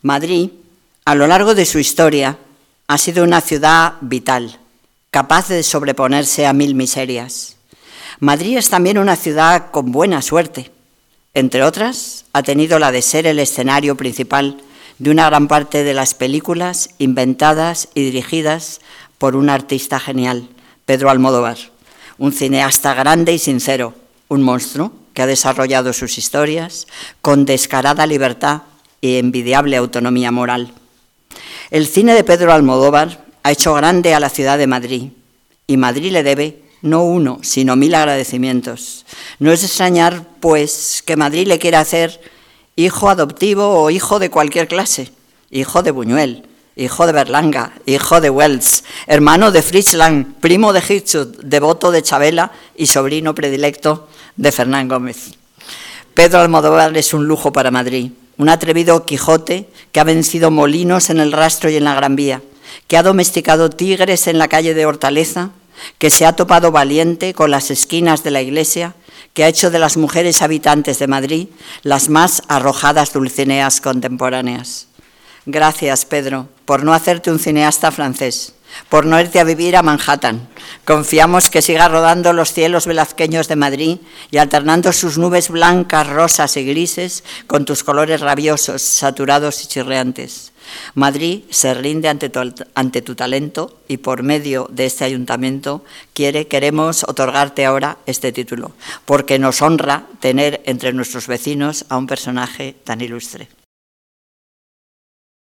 Madrid, a lo largo de su historia, ha sido una ciudad vital, capaz de sobreponerse a 1000 miserias. Madrid es también una ciudad con buena suerte. Entre otras, ha tenido la de ser el escenario principal de una gran parte de las películas inventadas y dirigidas por un artista genial, Pedro Almodóvar, un cineasta grande y sincero, un monstruo que ha desarrollado sus historias con descarada libertad y envidiable autonomía moral. El cine de Pedro Almodóvar ha hecho grande a la ciudad de Madrid, y Madrid le debe no 1, sino 1000 agradecimientos. No es extrañar, pues, que Madrid le quiera hacer hijo adoptivo o hijo de cualquier clase, hijo de Buñuel, hijo de Berlanga, hijo de Wells, hermano de Fritz Lang, primo de Hitchcock, devoto de Chabela y sobrino predilecto de Fernán Gómez. Pedro Almodóvar es un lujo para Madrid, un atrevido Quijote que ha vencido molinos en el Rastro y en la Gran Vía, que ha domesticado tigres en la calle de Hortaleza, que se ha topado valiente con las esquinas de la iglesia, que ha hecho de las mujeres habitantes de Madrid las más arrojadas dulcineas contemporáneas. Gracias, Pedro, por no hacerte un cineasta francés, por no irte a vivir a Manhattan. Confiamos que sigas rodando los cielos velazqueños de Madrid y alternando sus nubes blancas, rosas y grises con tus colores rabiosos, saturados y chirriantes. Madrid se rinde ante tu talento y por medio de este ayuntamiento queremos otorgarte ahora este título, porque nos honra tener entre nuestros vecinos a un personaje tan ilustre.